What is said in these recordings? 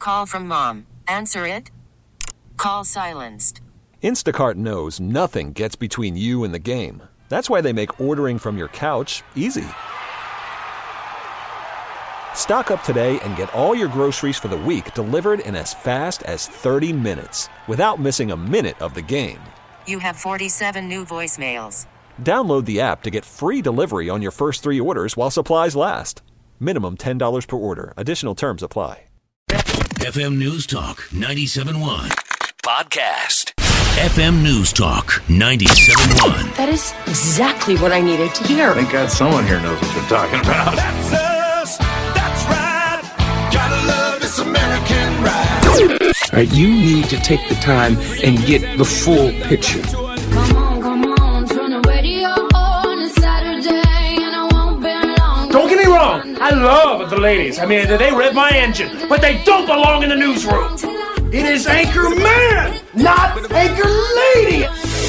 call from mom. Answer it. Call silenced. Instacart knows nothing gets between you and the game. That's why they make ordering from your couch easy. Stock up today and get all your groceries for the week delivered in as fast as 30 minutes without missing a minute of the game. You have 47 new voicemails. Download the app to get free delivery on your first 3 orders while supplies last. Minimum $10 per order. Additional terms apply. FM News Talk 97.1 podcast. FM News Talk 97.1. That is exactly what I needed to hear. Thank God someone here knows what they're talking about. That's us. That's right. Gotta love this American ride. All right, you need to take the time and get the full picture. Come on, turn the radio on. It's Saturday and I won't be long. Don't get me wrong, I love the ladies. I mean, they rev my engine, but they don't belong in the newsroom. It is Anchor Man, not Anchor Lady.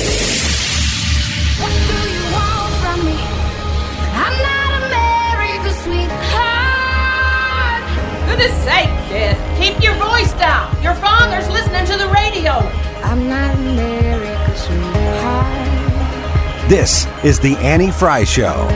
What do you want from me? I'm not America's sweetheart. Goodness sake, kid. Keep your voice down. Your father's listening to the radio. I'm not America's sweetheart. This is the Annie Fry Show.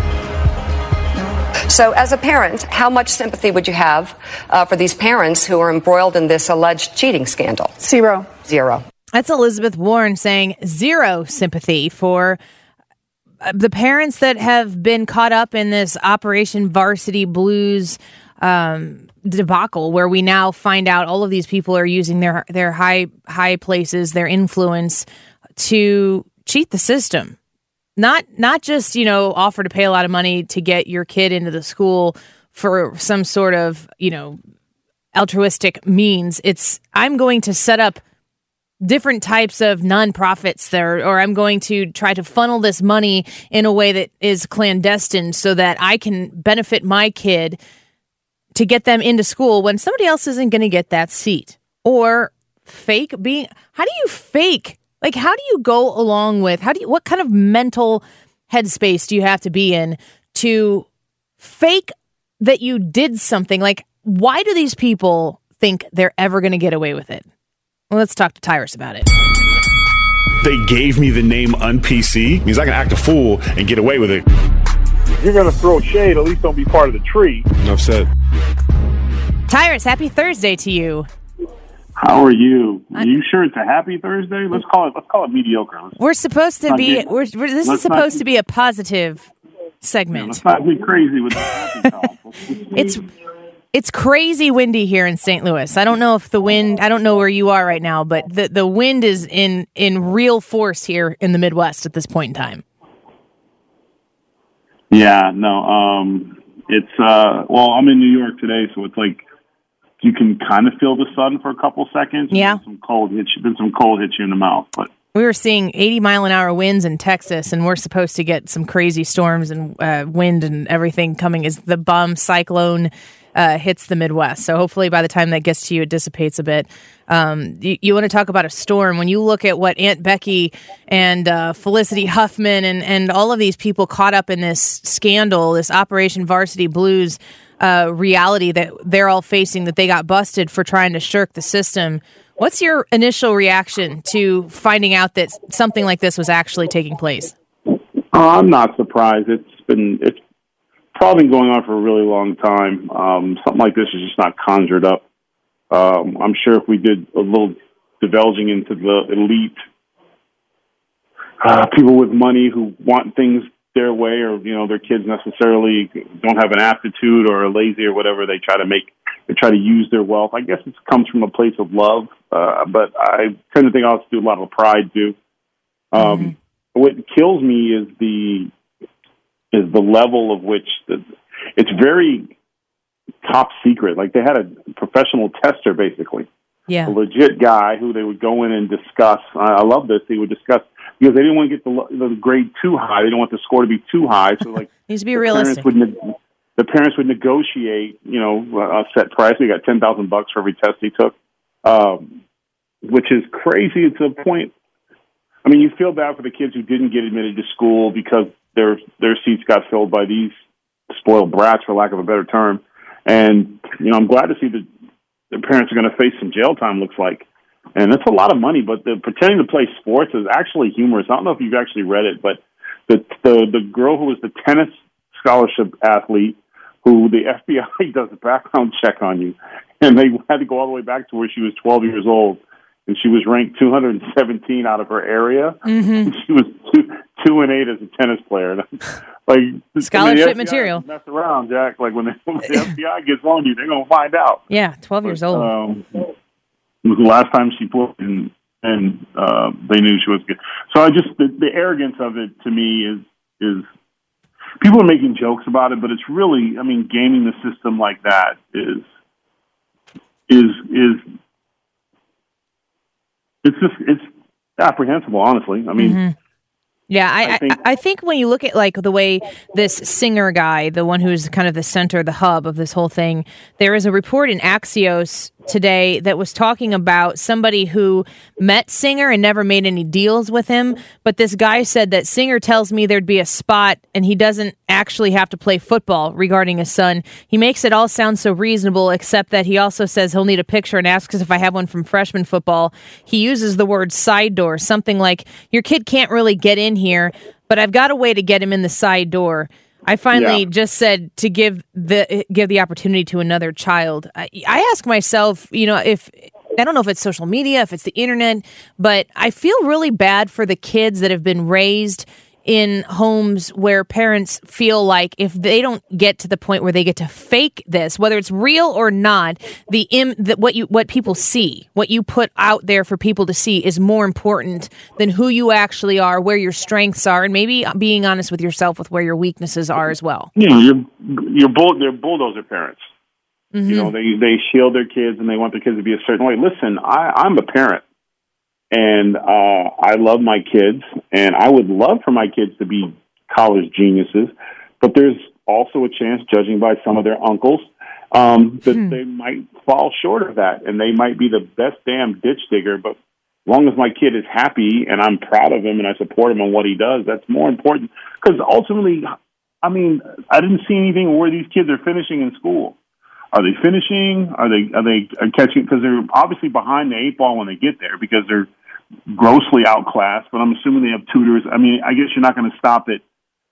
So as a parent, how much sympathy would you have for these parents who are embroiled in this alleged cheating scandal? Zero. That's Elizabeth Warren saying zero sympathy for the parents that have been caught up in this Operation Varsity Blues debacle, where we now find out all of these people are using their high places, their influence to cheat the system. Not just, offer to pay a lot of money to get your kid into the school for some sort of, altruistic means. It's, I'm going to set up different types of nonprofits there, or I'm going to try to funnel this money in a way that is clandestine so that I can benefit my kid to get them into school when somebody else isn't going to get that seat. Or how do you fake? Like, how do you go along with, what kind of mental headspace do you have to be in to fake that you did something? Like, why do these people think they're ever going to get away with it? Well, let's talk to Tyrus about it. They gave me the name Un-PC. Means I can act a fool and get away with it. If you're going to throw shade, at least don't be part of the tree. Enough said. Tyrus, happy Thursday to you. How are you? Are you sure it's a happy Thursday? Let's call it mediocre. We're supposed to be. This is supposed to be a positive segment. Let's not be crazy with the happy talk. It's crazy windy here in St. Louis. I don't know if the wind. I don't know where you are right now, but the wind is in real force here in the Midwest at this point in time. Yeah, no. It's I'm in New York today, so it's like you can kind of feel the sun for a couple seconds. Yeah. Then some cold hits you in the mouth. But we were seeing 80-mile-an-hour winds in Texas, and we're supposed to get some crazy storms and wind and everything coming as the bomb cyclone hits the Midwest. So hopefully by the time that gets to you, it dissipates a bit. You want to talk about a storm. When you look at what Aunt Becky and Felicity Huffman and all of these people caught up in this scandal, this Operation Varsity Blues reality that they're all facing, that they got busted for trying to shirk the system. What's your initial reaction to finding out that something like this was actually taking place? I'm not surprised. It's probably been going on for a really long time. Something like this is just not conjured up. I'm sure if we did a little divulging into the elite, people with money who want things their way, or their kids necessarily don't have an aptitude or are lazy or whatever, they try to use their wealth. I guess it comes from a place of love, but I tend to think it also do a lot of pride too. What kills me is the level of which it's very top secret. Like, they had a professional tester, basically. Yeah. A legit guy who they would go in and discuss. I love this. He would discuss, because they didn't want to get the grade too high. They didn't want the score to be too high. So, like, needs to be realistic. The parents would negotiate, a set price. We got $10,000 for every test he took, which is crazy to the point. I mean, you feel bad for the kids who didn't get admitted to school because their seats got filled by these spoiled brats, for lack of a better term. And I'm glad to see that their parents are going to face some jail time, looks like. And that's a lot of money, but pretending to play sports is actually humorous. I don't know if you've actually read it, but the girl who was the tennis scholarship athlete who the FBI does a background check on you, and they had to go all the way back to where she was 12 years old, and she was ranked 217 out of her area. Mm-hmm. She was 2-8 as a tennis player. Like scholarship material. Mess around, Jack. Like when the FBI gets on you, they're gonna find out. Yeah, 12 years old. It was the last time she played, and they knew she was good. So the arrogance of it to me is people are making jokes about it, but it's really, I mean, gaming the system like that is it's apprehensible, honestly. I mean. Mm-hmm. Yeah, I think when you look at like the way this Singer guy, the one who's kind of the center, the hub of this whole thing, there is a report in Axios today that was talking about somebody who met Singer and never made any deals with him. But this guy said that Singer tells me there'd be a spot and he doesn't actually have to play football regarding his son. He makes it all sound so reasonable, except that he also says he'll need a picture and asks us if I have one from freshman football. He uses the word side door, something like your kid can't really get in here, but I've got a way to get him in the side door. I finally just said to give the opportunity to another child. I ask myself, if I don't know if it's social media, if it's the internet, but I feel really bad for the kids that have been raised in homes where parents feel like if they don't get to the point where they get to fake this, whether it's real or not, what people see, what you put out there for people to see is more important than who you actually are, where your strengths are, and maybe being honest with yourself with where your weaknesses are as well. Yeah, they're bulldozer parents. Mm-hmm. They shield their kids and they want their kids to be a certain way. Listen, I'm a parent. And I love my kids, and I would love for my kids to be college geniuses, but there's also a chance, judging by some of their uncles, that they might fall short of that, and they might be the best damn ditch digger, but as long as my kid is happy and I'm proud of him and I support him on what he does, that's more important. Because ultimately, I mean, I didn't see anything where these kids are finishing in school. Are they finishing? Are they catching? Because they're obviously behind the eight ball when they get there because they're grossly outclassed. But I'm assuming they have tutors. I mean, I guess you're not going to stop at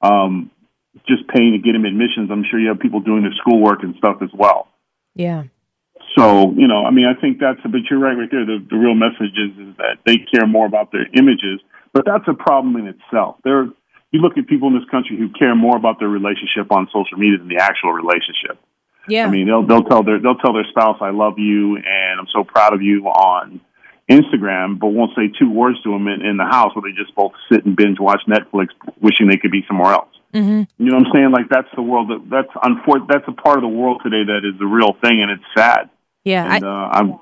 just paying to get them admissions. I'm sure you have people doing their schoolwork and stuff as well. Yeah. So, I mean, I think but you're right there. The real message is that they care more about their images, but that's a problem in itself. You look at people in this country who care more about their relationship on social media than the actual relationship. Yeah. I mean, they'll tell their spouse, "I love you," and "I'm so proud of you" on Instagram, but won't say two words to them in the house where they just both sit and binge watch Netflix, wishing they could be somewhere else. Mm-hmm. You know what I'm saying? Like that's the world. That's a part of the world today that is the real thing, and it's sad. Yeah, and,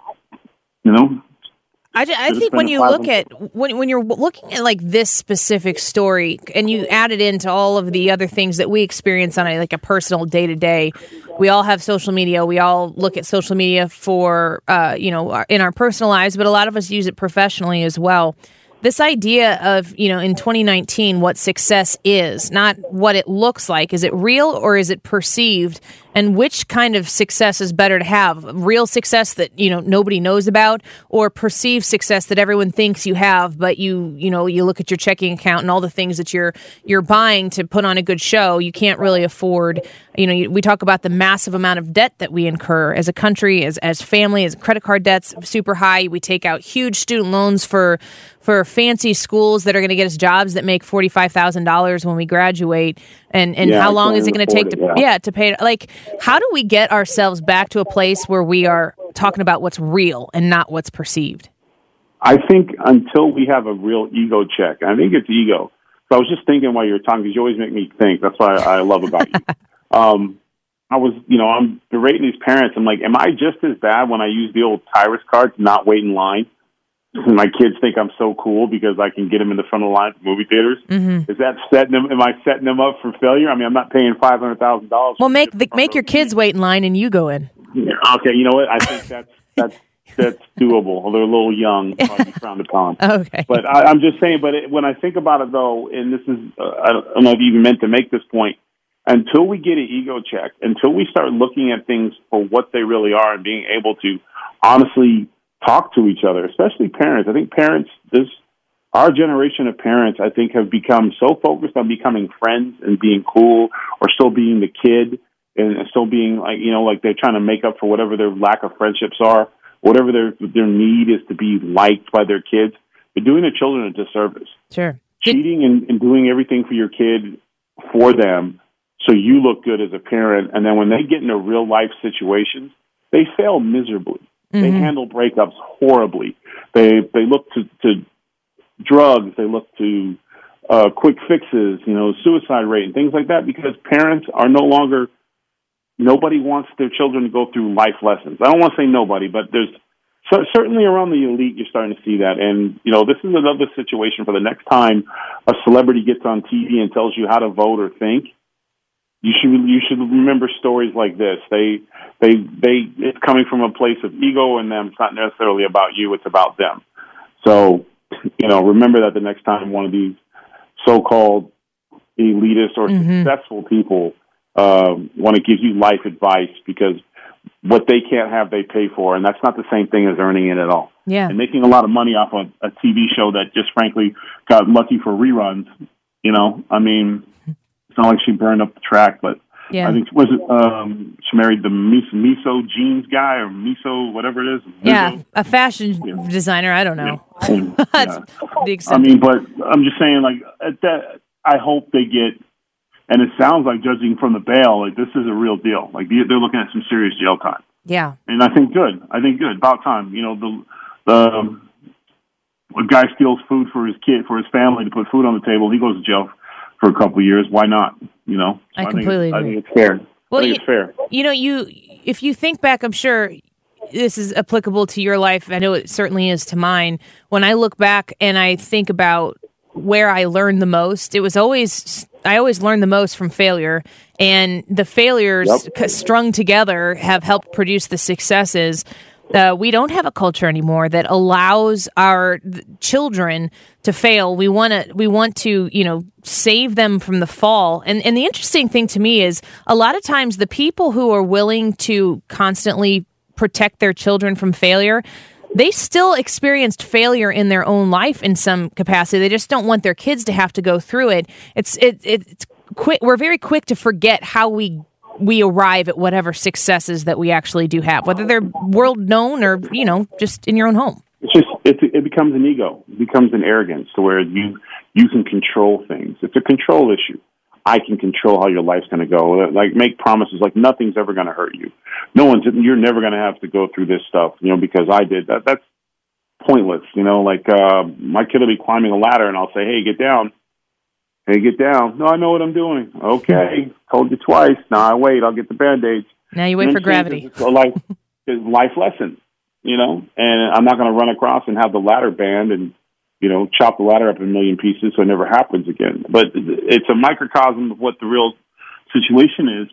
I think when you look at when you're looking at like this specific story and you add it into all of the other things that we experience on a personal day to day, we all have social media. We all look at social media for in our personal lives, but a lot of us use it professionally as well. This idea of, in 2019, what success is, not what it looks like. Is it real or is it perceived? And which kind of success is better to have? Real success that, nobody knows about, or perceived success that everyone thinks you have, but you look at your checking account and all the things that you're buying to put on a good show, you can't really afford. We talk about the massive amount of debt that we incur as a country, as family, as credit card debts super high. We take out huge student loans for fancy schools that are going to get us jobs that make $45,000 when we graduate. And how long is it going to take to pay? Like, how do we get ourselves back to a place where we are talking about what's real and not what's perceived? I think until we have a real ego check, I think it's ego. So I was just thinking while you were talking, because you always make me think. That's what I love about you. I was, I'm berating these parents. I'm like, am I just as bad when I use the old Tyrus card to not wait in line? My kids think I'm so cool because I can get them in the front of the line for movie theaters. Mm-hmm. Is that am I setting them up for failure? I mean, I'm not paying $500,000. Well, make your kids wait in line and you go in. Yeah, okay, you know what? I think that's doable. They're a little young, probably frowned upon. Okay. But I'm just saying. But when I think about it, though, and this is I don't know if you even meant to make this point. Until we get an ego check, until we start looking at things for what they really are and being able to honestly talk to each other, especially parents. I think parents, our generation of parents, I think, have become so focused on becoming friends and being cool, or still being the kid, and still being like they're trying to make up for whatever their lack of friendships are, whatever their need is to be liked by their kids. They're doing their children a disservice. Sure. Cheating and doing everything for your kid for them so you look good as a parent, and then when they get into real life situations, they fail miserably. Mm-hmm. They handle breakups horribly. They look to drugs. They look to quick fixes, suicide rate and things like that, because parents are no longer. Nobody wants their children to go through life lessons. I don't want to say nobody, but there's certainly around the elite, you're starting to see that. And, this is another situation for the next time a celebrity gets on TV and tells you how to vote or think. You should remember stories like this. It's coming from a place of ego in them. It's not necessarily about you. It's about them. So, remember that the next time one of these so-called elitist or successful people want to give you life advice, because what they can't have, they pay for, and that's not the same thing as earning it at all. Yeah. And making a lot of money off a TV show that just frankly got lucky for reruns. It's not like she burned up the track, but I think she married the miso jeans guy, or miso whatever it is. Yeah, a fashion designer. I don't know. That's the extent. But I'm just saying, at that, I hope they get. And it sounds like, judging from the bail, like this is a real deal. Like they're looking at some serious jail time. Yeah. And I think good. About time. A guy steals food for his kid, for his family, to put food on the table. He goes to jail for a couple of years. Why not? I completely agree. I think it's fair. Well, I think it's fair. If you think back, I'm sure this is applicable to your life. I know it certainly is to mine. When I look back and I think about where I learned the most, I always learned the most from failure, and the failures strung together have helped produce the successes. We don't have a culture anymore that allows our children to fail. We want to save them from the fall. And the interesting thing to me is, a lot of times the people who are willing to constantly protect their children from failure, they still experienced failure in their own life in some capacity. They just don't want their kids to have to go through it. It's quick. We're very quick to forget how we arrive at whatever successes that we actually do have, whether they're world known or just in your own home. It becomes an ego. It becomes an arrogance to where you can control things. It's a control issue. I can control how your life's going to go. Like, make promises like nothing's ever going to hurt you. You're never going to have to go through this stuff, because I did that. That's pointless. My kid will be climbing a ladder and I'll say, "Hey, get down. Hey, get down." "No, I know what I'm doing." "Okay, told you twice." "Now I wait. I'll get the Band-Aids." Now you wait for gravity. It's a life lesson, and I'm not going to run across and have the ladder banned and, chop the ladder up in a million pieces so it never happens again. But it's a microcosm of what the real situation is.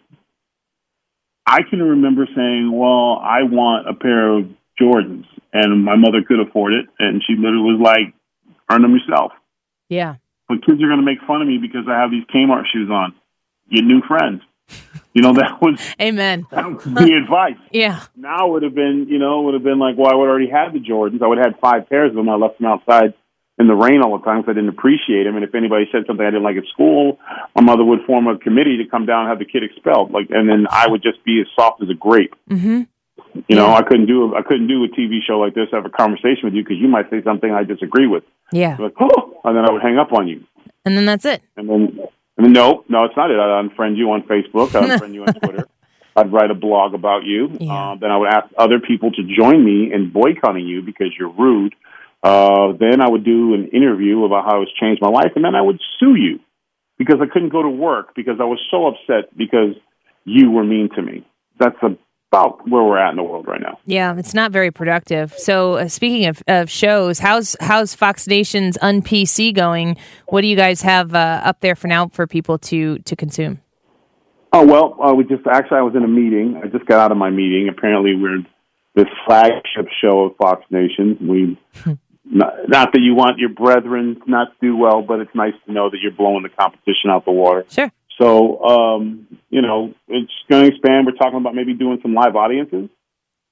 I can remember saying, well, I want a pair of Jordans, and my mother could afford it, and she literally was like, earn them yourself. Yeah. But kids are going to make fun of me because I have these Kmart shoes on. Get new friends. That was Amen. That was the advice. Yeah. Now it would have been, like, well, I would already have the Jordans. I would have had 5 pairs of them. I left them outside in the rain all the time because I didn't appreciate them. And if anybody said something I didn't like at school, my mother would form a committee to come down and have the kid expelled. And then I would just be as soft as a grape. Mm-hmm. I couldn't do a TV show like this, have a conversation with you, because you might say something I disagree with. Yeah. And then I would hang up on you. And then that's it. And then no, it's not it. I'd unfriend you on Facebook. I'd unfriend you on Twitter. I'd write a blog about you. Yeah. Then I would ask other people to join me in boycotting you because you're rude. Then I would do an interview about how it's changed my life, and then I would sue you because I couldn't go to work because I was so upset because you were mean to me. That's about where we're at in the world right now. Yeah, it's not very productive. So speaking of shows, how's Fox Nation's Un-PC going? What do you guys have up there for now for people to consume? Oh, well, I was in a meeting. I just got out of my meeting. Apparently we're this flagship show of Fox Nation. Not that you want your brethren not to do well, but it's nice to know that you're blowing the competition out the water. Sure. So, it's going to expand. We're talking about maybe doing some live audiences.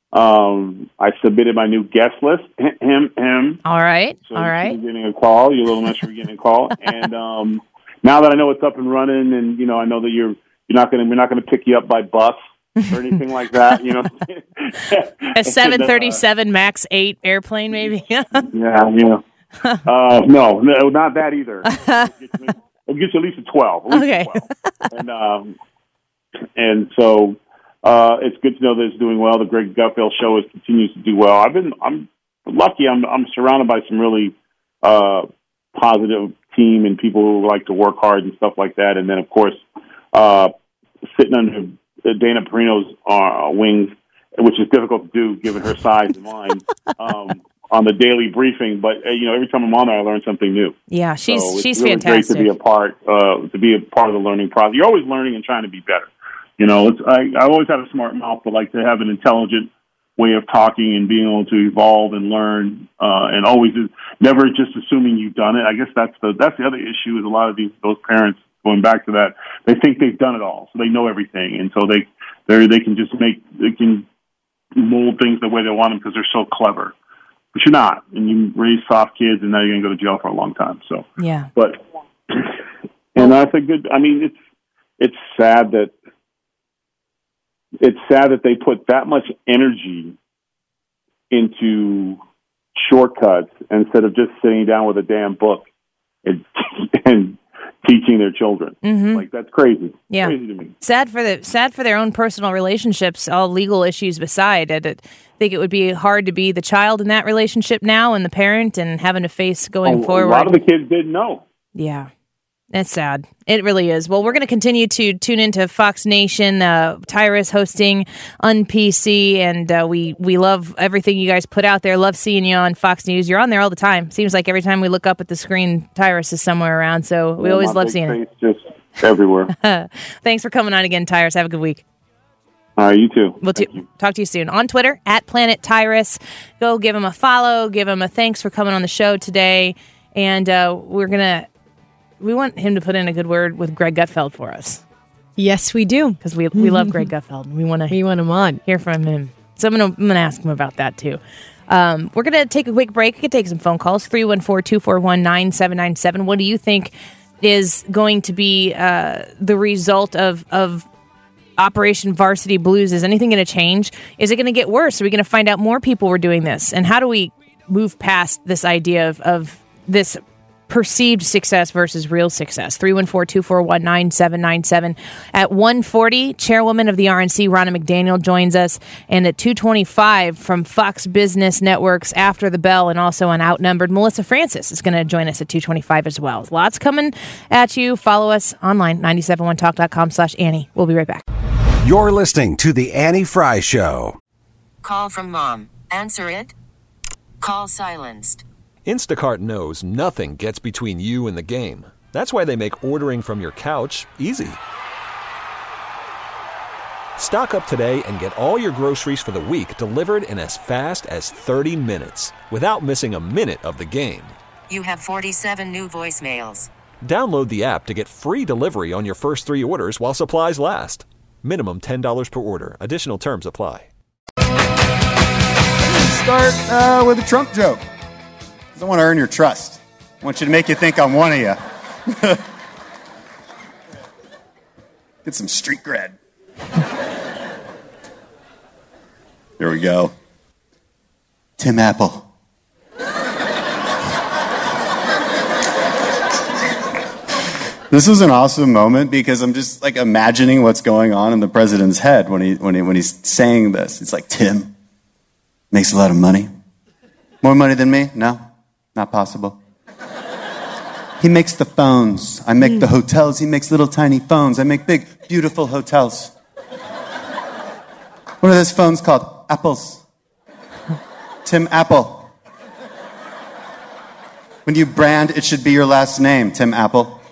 I submitted my new guest list. Him. All right. So All right. You're getting a call. Your little mess, you're getting a call. And now that I know it's up and running, and I know that we're not going to pick you up by bus or anything like that. A 737 MAX 8 airplane, maybe. Yeah. No, not that either. It'll get you at least a 12. Okay. 12. And so it's good to know that it's doing well. The Greg Gutfeld show continues to do well. I'm lucky. I'm surrounded by some really positive team and people who like to work hard and stuff like that. And then, of course, sitting under Dana Perino's wings, which is difficult to do given her size and mine, on the daily briefing. But every time I'm on there, I learn something new. Yeah, she's really fantastic. Great to be a part of the learning process. You're always learning and trying to be better. I've always had a smart mouth, but like to have an intelligent way of talking and being able to evolve and learn, and always never just assuming you've done it. I guess that's the other issue is a lot of those parents, going back to that, they think they've done it all, so they know everything, and so they can mold things the way they want them because they're so clever. But you're not, and you raise soft kids, and now you're going to go to jail for a long time. So yeah, but and that's a good. I mean, it's sad that they put that much energy into shortcuts instead of just sitting down with a damn book and teaching their children. Mm-hmm. Like, that's crazy. Yeah. Crazy to me. Sad for their own personal relationships, all legal issues beside. I think it would be hard to be the child in that relationship now and the parent and having to face going forward. A lot of the kids didn't know. Yeah. It's sad. It really is. Well, we're going to continue to tune into Fox Nation, Tyrus hosting UnPC, and we love everything you guys put out there. Love seeing you on Fox News. You're on there all the time. Seems like every time we look up at the screen, Tyrus is somewhere around, so we always love seeing it. Just everywhere. Thanks for coming on again, Tyrus. Have a good week. All right, you too. We'll talk to you soon. On Twitter, @Planet Tyrus. Go give him a follow. Give him a thanks for coming on the show today. And we want him to put in a good word with Greg Gutfeld for us. Yes, we do. Because we love Greg Gutfeld. We want him on. Hear from him. So I'm gonna ask him about that too. We're going to take a quick break. We can take some phone calls. 314-241-9797. What do you think is going to be the result of Operation Varsity Blues? Is anything going to change? Is it going to get worse? Are we going to find out more people were doing this? And how do we move past this idea of this perceived success versus real success? 314-241-9797. At 1:40, chairwoman of the RNC, Ronna McDaniel, joins us. And at 2:25 from Fox Business Network's After the Bell and also on Outnumbered, Melissa Francis is going to join us at 2:25 as well. Lots coming at you. Follow us online, 971talk.com/Annie. We'll be right back. You're listening to The Annie Fry Show. Call from mom. Answer it. Call silenced. Instacart knows nothing gets between you and the game. That's why they make ordering from your couch easy. Stock up today and get all your groceries for the week delivered in as fast as 30 minutes without missing a minute of the game. You have 47 new voicemails. Download the app to get free delivery on your first 3 orders while supplies last. Minimum $10 per order. Additional terms apply. Start with a Trump joke. I want to earn your trust. I want you to make you think I'm one of you. Get some street cred. There we go. Tim Apple. This was an awesome moment because I'm just like imagining what's going on in the president's head when he's saying this. It's like, Tim makes a lot of money. More money than me? No. Not possible. He makes the phones. I make the hotels. He makes little tiny phones. I make big, beautiful hotels. What are those phones called? Apples. Tim Apple. When you brand, it should be your last name, Tim Apple.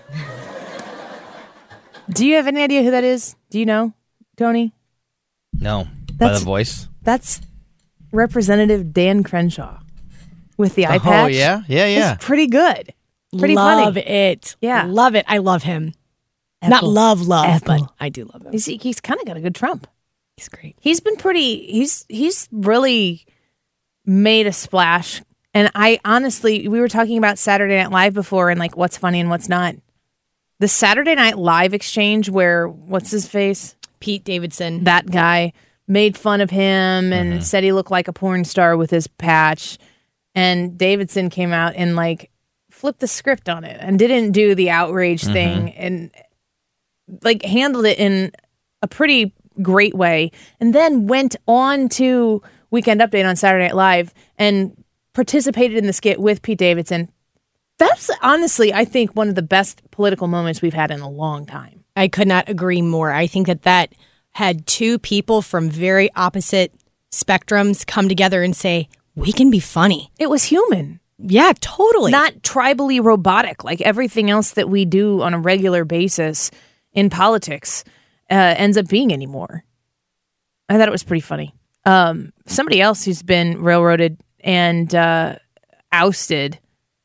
Do you have any idea who that is? Do you know, Tony? No. By the voice? That's Representative Dan Crenshaw. With the eye patch. Oh, yeah? Yeah. It's pretty good. Pretty funny. Love it. Yeah. Love it. I love him. Apple. Not love, Apple. but I do love him. He's kind of got a good Trump. He's great. He's been he's really made a splash. And I honestly, we were talking about Saturday Night Live before and like what's funny and what's not. The Saturday Night Live exchange where, what's his face? Pete Davidson. That guy made fun of him and said he looked like a porn star with his patch. And Davidson came out and like flipped the script on it and didn't do the outrage thing and like handled it in a pretty great way. And then went on to Weekend Update on Saturday Night Live and participated in the skit with Pete Davidson. That's honestly, I think, one of the best political moments we've had in a long time. I could not agree more. I think that had two people from very opposite spectrums come together and say, we can be funny. It was human. Yeah, totally. Not tribally robotic like everything else that we do on a regular basis in politics ends up being anymore. I thought it was pretty funny. Somebody else who's been railroaded and ousted,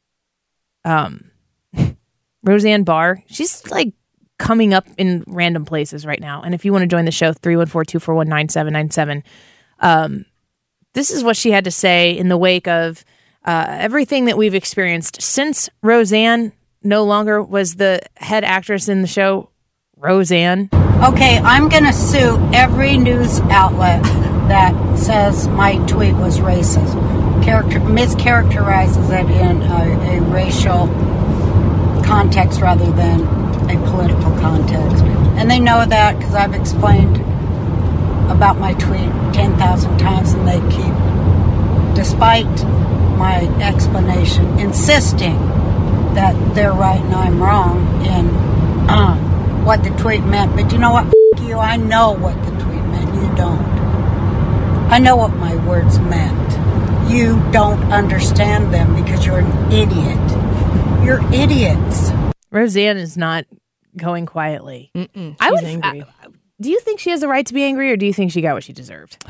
Roseanne Barr. She's like coming up in random places right now. And if you want to join the show, 314-241-9797. This is what she had to say in the wake of everything that we've experienced since Roseanne no longer was the head actress in the show. Roseanne. Okay, I'm going to sue every news outlet that says my tweet was racist. Mischaracterizes it in a racial context rather than a political context. And they know that because I've explained about my tweet 10,000 times and they keep, despite my explanation, insisting that they're right and I'm wrong in what the tweet meant. But you know what? F*** you. I know what the tweet meant. You don't. I know what my words meant. You don't understand them because you're an idiot. You're idiots. Roseanne is not going quietly. She's angry. Do you think she has the right to be angry, or do you think she got what she deserved?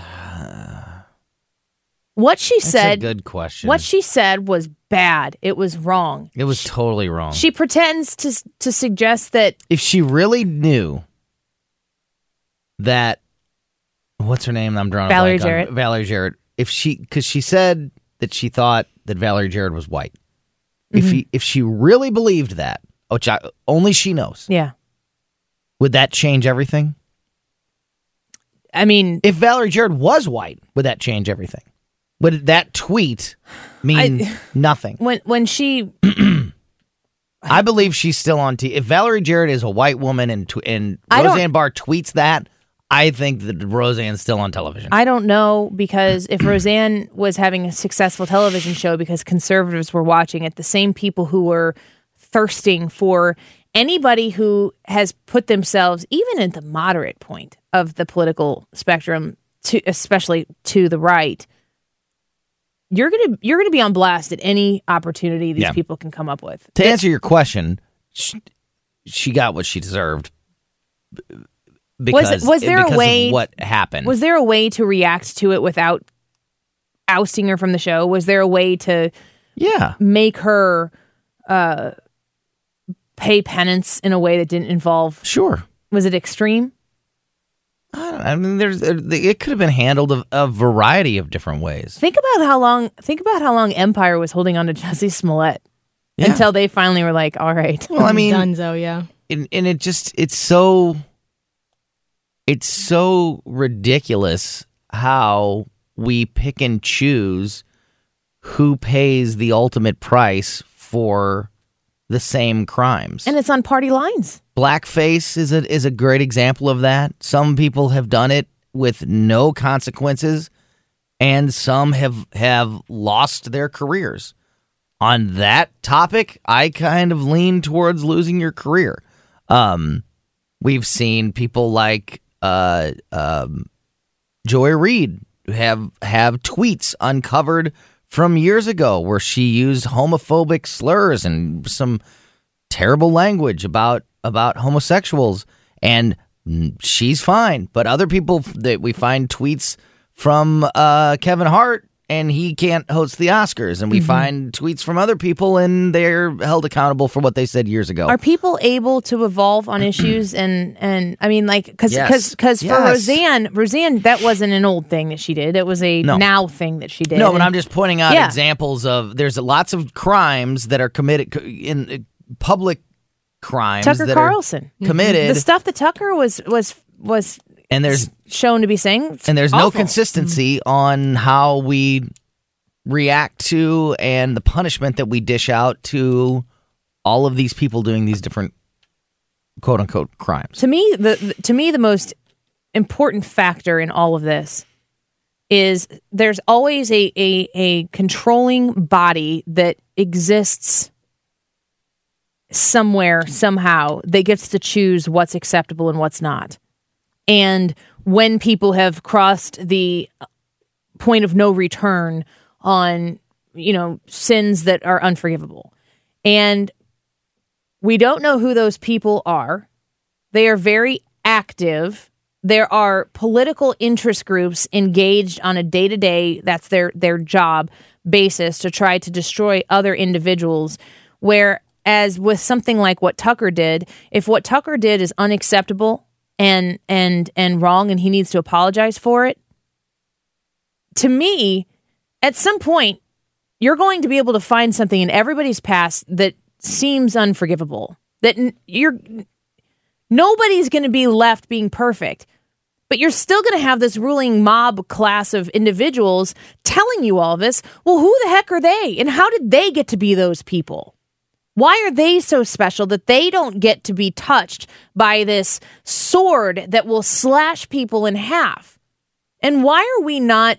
What she said. That's a good question. What she said was bad. It was wrong. It was totally wrong. She pretends to suggest that if she really knew that, what's her name? I'm drawing a Valerie blank on Jarrett. Valerie Jarrett. Because she said that she thought that Valerie Jarrett was white. If she really believed that, which only she knows, would that change everything? I mean, if Valerie Jarrett was white, would that change everything? Would that tweet mean nothing? When she, I believe she's still on TV. If Valerie Jarrett is a white woman and Roseanne Barr tweets that, I think that Roseanne's still on television. I don't know, because if Roseanne was having a successful television show because conservatives were watching it, the same people who were thirsting for anybody who has put themselves even at the moderate point of the political spectrum, especially to the right, you're gonna be on blast at any opportunity these people can come up with. To answer your question, she got what she deserved. Because was there a way? Of what happened? Was there a way to react to it without ousting her from the show? Was there a way to make her pay penance in a way that didn't involve? Sure. Was it extreme? I mean, it could have been handled a variety of different ways. Think about how long Empire was holding on to Jussie Smollett until they finally were like, "All right." Well, I mean, Dunzo, yeah. And it's so ridiculous how we pick and choose who pays the ultimate price for the same crimes. And it's on party lines. Blackface is a great example of that. Some people have done it with no consequences, and some have lost their careers. On that topic, I kind of lean towards losing your career. We've seen people like Joy Reid have tweets uncovered from years ago where she used homophobic slurs and some terrible language about homosexuals, and she's fine. But other people that we find tweets from Kevin Hart and he can't host the Oscars. And we find tweets from other people, and they're held accountable for what they said years ago. Are people able to evolve on issues? And I mean, like, because Yes. for Roseanne, that wasn't an old thing that she did. It was a now thing that she did. No, but I'm just pointing out examples of there's lots of crimes that are committed in public crimes. Tucker that Carlson are committed. The stuff that Tucker was and there's shown to be saying, and there's awful. no consistency on how we react to and the punishment that we dish out to all of these people doing these different quote unquote crimes. To me, the most important factor in all of this is there's always a controlling body that exists somewhere, somehow, that gets to choose what's acceptable and what's not. And when people have crossed the point of no return on, sins that are unforgivable. And we don't know who those people are. They are very active. There are political interest groups engaged on a day-to-day, that's their job basis, to try to destroy other individuals. Whereas with something like what Tucker did, if what Tucker did is unacceptable and wrong and he needs to apologize for it, to me, at some point, you're going to be able to find something in everybody's past that seems unforgivable. That nobody's going to be left being perfect. But you're still going to have this ruling mob class of individuals telling you all this. Well, who the heck are they? And how did they get to be those people? Why are they so special that they don't get to be touched by this sword that will slash people in half? And why are we not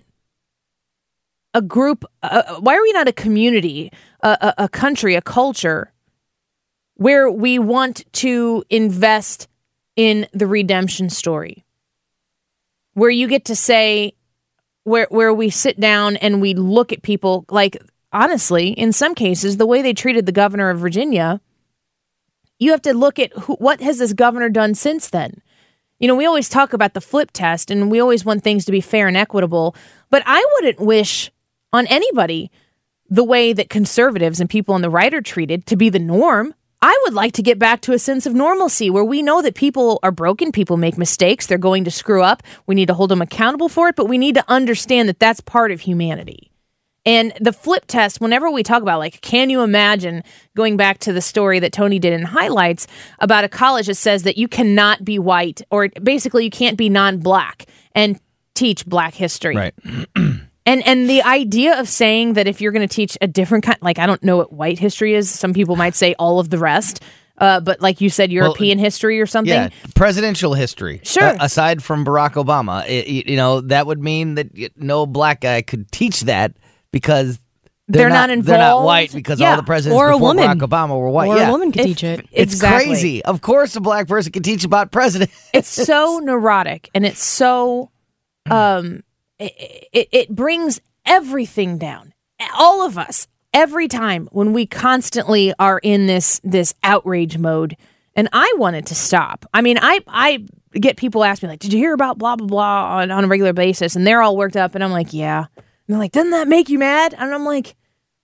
a group, why are we not a community, a country, a culture where we want to invest in the redemption story? Where you get to say, where we sit down and we look at people, like, honestly, in some cases, the way they treated the governor of Virginia, you have to look at what has this governor done since then? We always talk about the flip test, and we always want things to be fair and equitable, but I wouldn't wish on anybody the way that conservatives and people on the right are treated to be the norm. I would like to get back to a sense of normalcy where we know that people are broken, people make mistakes, they're going to screw up. We need to hold them accountable for it, but we need to understand that that's part of humanity. And the flip test, whenever we talk about, like, can you imagine going back to the story that Tony did in Highlights about a college that says that you cannot be white, or basically you can't be non-black and teach black history. Right. And the idea of saying that if you're going to teach a different kind, like, I don't know what white history is. Some people might say all of the rest. But like you said, European history or something. Yeah, presidential history. Sure. Aside from Barack Obama, that would mean that no black guy could teach that because they're not involved. They're not white because all the presidents or before woman. Barack Obama were white. Or a woman could teach it. It's crazy. Of course a black person can teach about presidents. It's so neurotic, and it's so... It brings everything down. All of us, every time when we constantly are in this outrage mode. And I want it to stop. I mean, I get people ask me, like, did you hear about blah, blah, blah on a regular basis? And they're all worked up. And I'm like, yeah. And they're like, doesn't that make you mad? And I'm like,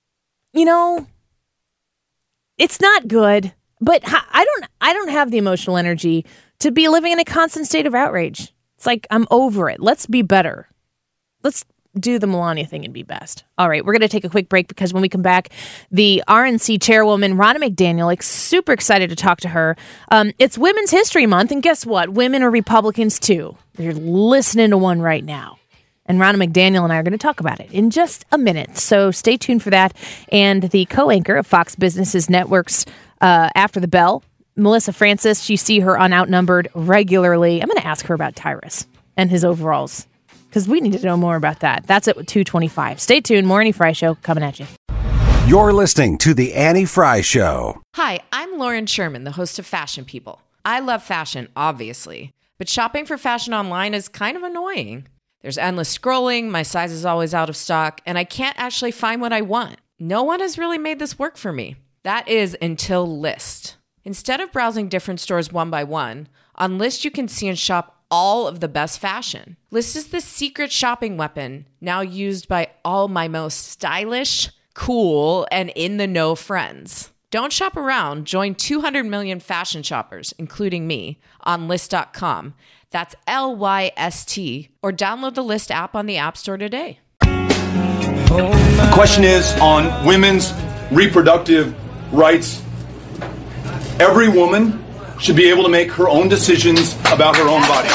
it's not good. But I don't have the emotional energy to be living in a constant state of outrage. It's like, I'm over it. Let's be better. Let's do the Melania thing and be best. All right, we're going to take a quick break because when we come back, the RNC chairwoman, Ronna McDaniel, super excited to talk to her. It's Women's History Month, and guess what? Women are Republicans, too. You're listening to one right now. And Ronna McDaniel and I are going to talk about it in just a minute. So stay tuned for that. And the co-anchor of Fox Business Network's After the Bell, Melissa Francis, you see her on Outnumbered regularly. I'm going to ask her about Tyrus and his overalls, because we need to know more about that. That's at 2:25. Stay tuned. More Annie Fry Show coming at you. You're listening to The Annie Fry Show. Hi, I'm Lauren Sherman, the host of Fashion People. I love fashion, obviously, but shopping for fashion online is kind of annoying. There's endless scrolling, my size is always out of stock, and I can't actually find what I want. No one has really made this work for me. That is until Lyst. Instead of browsing different stores one by one, on Lyst you can see and shop all of the best fashion. Lyst is the secret shopping weapon now used by all my most stylish, cool, and in-the-know friends. Don't shop around. Join 200 million fashion shoppers, including me, on Lyst.com. That's LYST. Or download the Lyst app on the App Store today. The question is on women's reproductive rights. Every woman should be able to make her own decisions about her own body.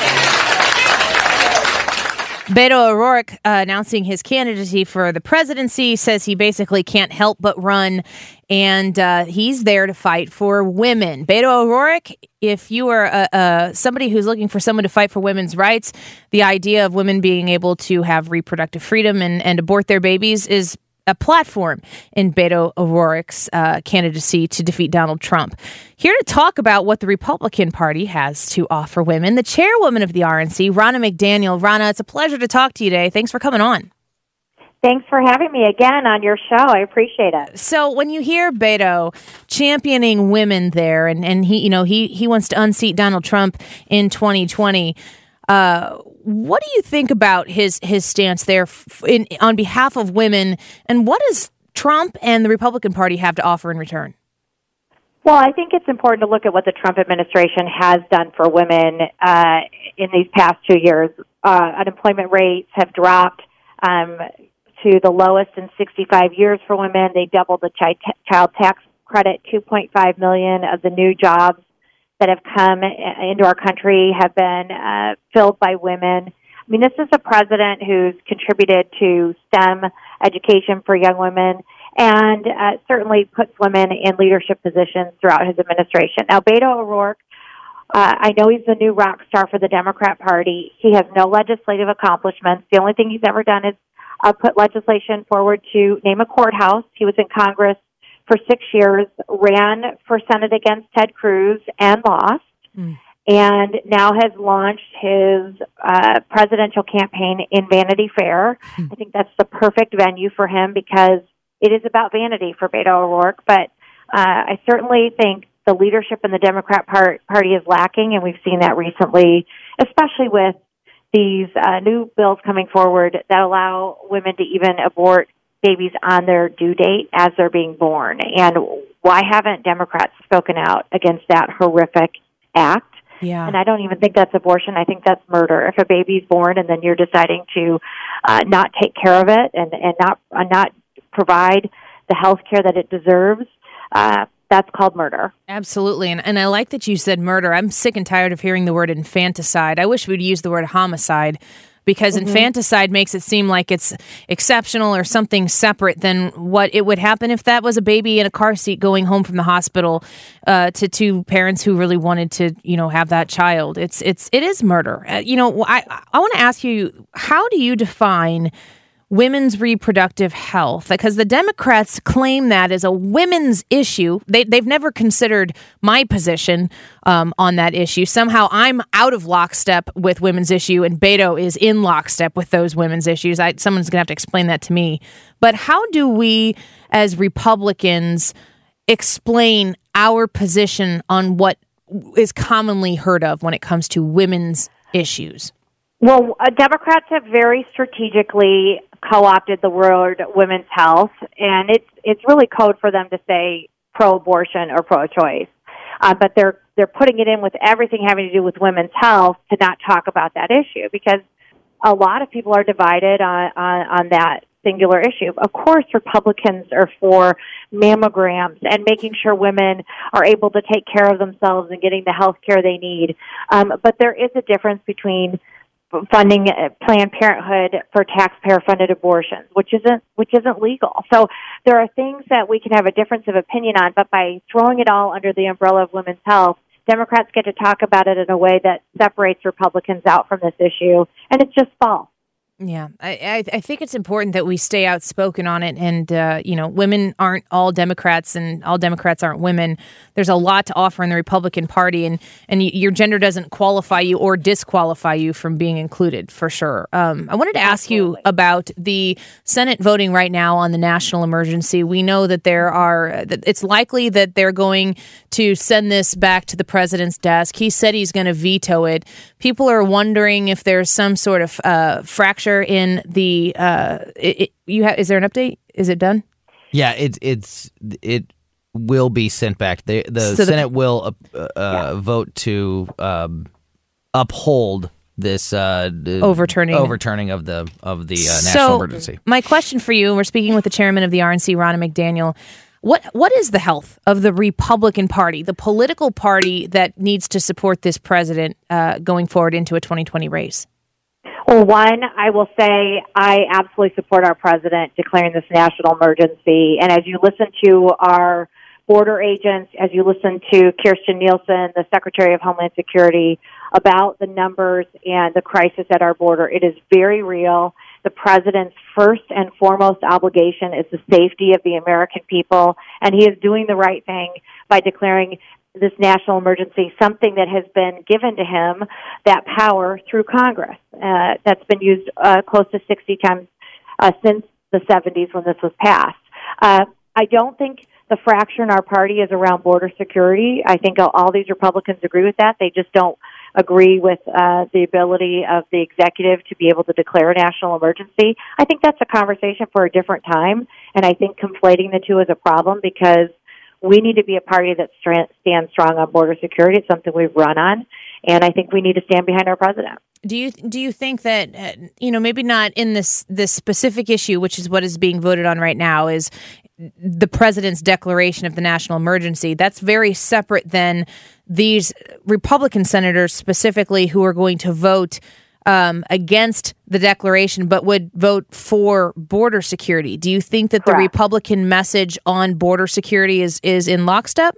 Beto O'Rourke announcing his candidacy for the presidency, says he basically can't help but run, and he's there to fight for women. Beto O'Rourke, if you are somebody who's looking for someone to fight for women's rights, the idea of women being able to have reproductive freedom and abort their babies is a platform in Beto O'Rourke's candidacy to defeat Donald Trump. Here to talk about what the Republican Party has to offer women, the chairwoman of the RNC, Ronna McDaniel. Ronna, it's a pleasure to talk to you today. Thanks for coming on. Thanks for having me again on your show. I appreciate it. So when you hear Beto championing women there, and he wants to unseat Donald Trump in 2020, what do you think about his stance there on behalf of women, and what does Trump and the Republican Party have to offer in return? Well, I think it's important to look at what the Trump administration has done for women in these past 2 years. Unemployment rates have dropped to the lowest in 65 years for women. They doubled the child tax credit. 2.5 million of the new jobs that have come into our country have been filled by women. I mean, this is a president who's contributed to STEM education for young women and certainly puts women in leadership positions throughout his administration. Now, Beto O'Rourke, I know he's the new rock star for the Democrat Party. He has no legislative accomplishments. The only thing he's ever done is put legislation forward to name a courthouse. He was in Congress for 6 years, ran for Senate against Ted Cruz and lost, and now has launched his presidential campaign in Vanity Fair. I think that's the perfect venue for him because it is about vanity for Beto O'Rourke, but I certainly think the leadership in the Democrat Party is lacking, and we've seen that recently, especially with these new bills coming forward that allow women to even abort babies on their due date as they're being born. And why haven't Democrats spoken out against that horrific act? Yeah. And I don't even think that's abortion. I think that's murder. If a baby's born and then you're deciding to not take care of it and not provide the health care that it deserves, that's called murder. Absolutely. And I like that you said murder. I'm sick and tired of hearing the word infanticide. I wish we'd use the word homicide, because infanticide makes it seem like it's exceptional or something separate than what it would happen if that was a baby in a car seat going home from the hospital to two parents who really wanted to, have that child. It is murder. I want to ask you, how do you define women's reproductive health? Because the Democrats claim that as a women's issue. They've never considered my position on that issue. Somehow I'm out of lockstep with women's issue, and Beto is in lockstep with those women's issues. Someone's going to have to explain that to me. But how do we, as Republicans, explain our position on what is commonly heard of when it comes to women's issues? Well, Democrats have very strategically co-opted the word women's health, and it's really code for them to say pro-abortion or pro-choice. But they're putting it in with everything having to do with women's health to not talk about that issue, because a lot of people are divided on that singular issue. Of course, Republicans are for mammograms and making sure women are able to take care of themselves and getting the health care they need. But there is a difference between funding Planned Parenthood for taxpayer-funded abortions, which isn't legal. So there are things that we can have a difference of opinion on, but by throwing it all under the umbrella of women's health, Democrats get to talk about it in a way that separates Republicans out from this issue, and it's just false. Yeah, I think it's important that we stay outspoken on it. And, women aren't all Democrats and all Democrats aren't women. There's a lot to offer in the Republican Party, and your gender doesn't qualify you or disqualify you from being included, for sure. I wanted to ask you about the Senate voting right now on the national emergency. We know that it's likely that they're going to send this back to the president's desk. He said he's going to veto it. People are wondering if there's some sort of fracture in the is there an update? Is it done? Yeah, it will be sent back. The Senate will vote to uphold this overturning of the national emergency. My question for you: we're speaking with the chairman of the RNC, Ronna McDaniel. What is the health of the Republican Party, the political party that needs to support this president going forward into a 2020 race? Well, one, I will say I absolutely support our president declaring this national emergency. And as you listen to our border agents, as you listen to Kirstjen Nielsen, the Secretary of Homeland Security, about the numbers and the crisis at our border, it is very real. The president's first and foremost obligation is the safety of the American people, and he is doing the right thing by declaring this national emergency, something that has been given to him, that power through Congress. That's been used close to 60 times since the 70s when this was passed. I don't think the fracture in our party is around border security. I think all these Republicans agree with that. They just don't agree with the ability of the executive to be able to declare a national emergency. I think that's a conversation for a different time, and I think conflating the two is a problem because we need to be a party that stands strong on border security. It's something we've run on, and I think we need to stand behind our president. Do you think that maybe not in this specific issue, which is what is being voted on right now, is the president's declaration of the national emergency? That's very separate than these Republican senators specifically who are going to vote against the declaration, but would vote for border security. Do you think that the Republican message on border security is in lockstep?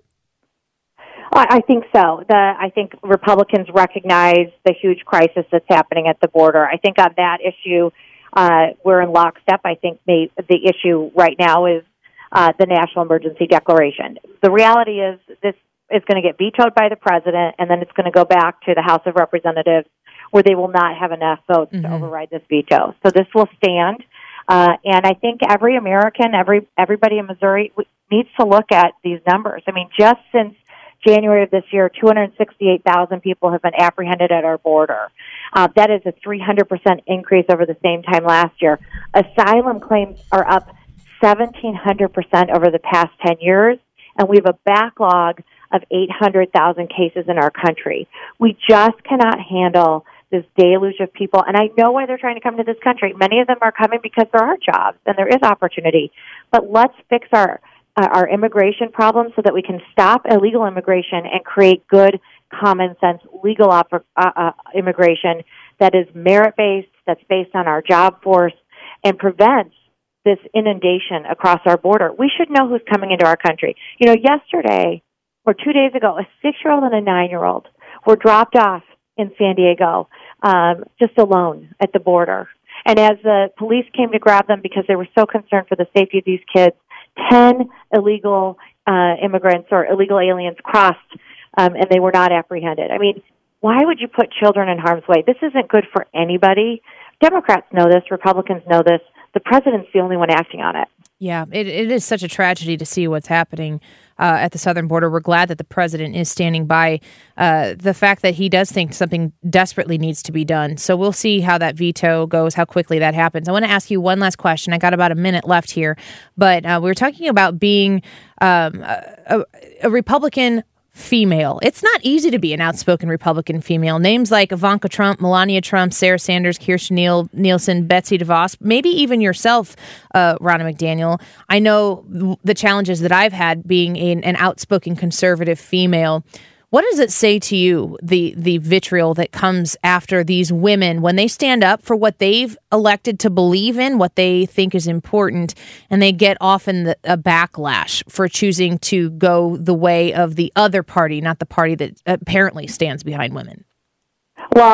I think so. I think Republicans recognize the huge crisis that's happening at the border. I think on that issue, we're in lockstep. I think the issue right now is the national emergency declaration. The reality is this is going to get vetoed by the president, and then it's going to go back to the House of Representatives, where they will not have enough votes to override this veto. So this will stand. And I think every American, everybody in Missouri needs to look at these numbers. I mean, just since January of this year, 268,000 people have been apprehended at our border. That is a 300% increase over the same time last year. Asylum claims are up 1,700% over the past 10 years, and we have a backlog of 800,000 cases in our country. We just cannot handle this deluge of people, and I know why they're trying to come to this country. Many of them are coming because there are jobs and there is opportunity. But let's fix our immigration problems so that we can stop illegal immigration and create good, common sense legal immigration that is merit-based, that's based on our job force, and prevents this inundation across our border. We should know who's coming into our country. Yesterday or 2 days ago, a 6-year-old and a 9-year-old were dropped off in San Diego, just alone at the border. And as the police came to grab them because they were so concerned for the safety of these kids, 10 illegal immigrants or illegal aliens crossed, and they were not apprehended. I mean, why would you put children in harm's way? This isn't good for anybody. Democrats know this. Republicans know this. The president's the only one acting on it. Yeah, it is such a tragedy to see what's happening at the southern border. We're glad that the president is standing by the fact that he does think something desperately needs to be done. So we'll see how that veto goes, how quickly that happens. I want to ask you one last question. I got about a minute left here, but we were talking about being a Republican female. It's not easy to be an outspoken Republican female. Names like Ivanka Trump, Melania Trump, Sarah Sanders, Kirstjen Nielsen, Betsy DeVos, maybe even yourself, Ronna McDaniel. I know the challenges that I've had being an outspoken conservative female. What does it say to you, the vitriol that comes after these women when they stand up for what they've elected to believe in, what they think is important, and they get often a backlash for choosing to go the way of the other party, not the party that apparently stands behind women? Well,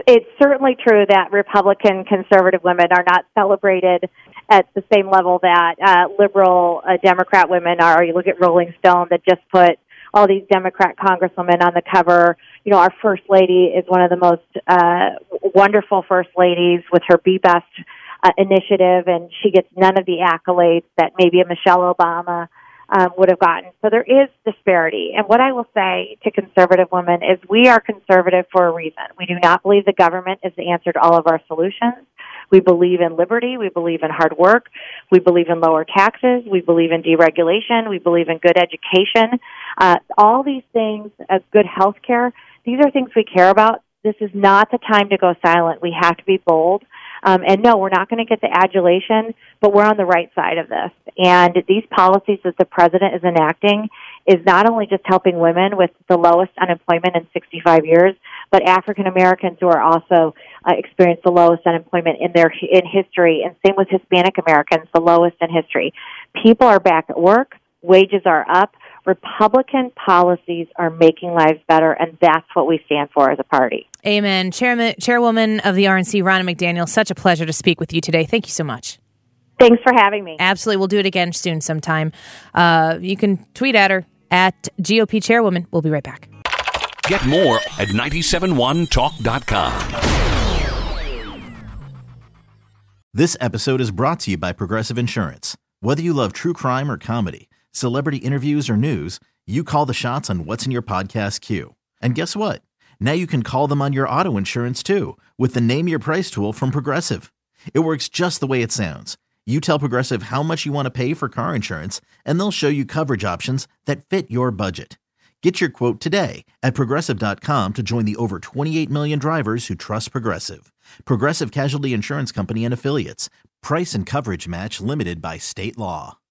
it's certainly true that Republican conservative women are not celebrated at the same level that liberal Democrat women are. You look at Rolling Stone that just put all these Democrat congresswomen on the cover. You know, our First Lady is one of the most wonderful First Ladies with her Be Best initiative, and she gets none of the accolades that maybe a Michelle Obama would have gotten. So there is disparity. And what I will say to conservative women is we are conservative for a reason. We do not believe the government is the answer to all of our solutions. We believe in liberty. We believe in hard work. We believe in lower taxes. We believe in deregulation. We believe in good education. All these things, good health care, these are things we care about. This is not the time to go silent. We have to be bold. And no, we're not going to get the adulation, but we're on the right side of this. And these policies that the president is enacting is not only just helping women with the lowest unemployment in 65 years, but African Americans who are also experienced the lowest unemployment in history, and same with Hispanic Americans, the lowest in history. People are back at work. Wages are up. Republican policies are making lives better, and that's what we stand for as a party. Amen. Chairwoman of the RNC, Ronna McDaniel, such a pleasure to speak with you today. Thank you so much. Thanks for having me. Absolutely. We'll do it again soon sometime. You can tweet at her at GOP Chairwoman. We'll be right back. Get more at 971talk.com. This episode is brought to you by Progressive Insurance. Whether you love true crime or comedy, celebrity interviews or news, you call the shots on what's in your podcast queue. And guess what? Now you can call them on your auto insurance too with the Name Your Price tool from Progressive. It works just the way it sounds. You tell Progressive how much you want to pay for car insurance, and they'll show you coverage options that fit your budget. Get your quote today at Progressive.com to join the over 28 million drivers who trust Progressive. Progressive Casualty Insurance Company and Affiliates. Price and coverage match limited by state law.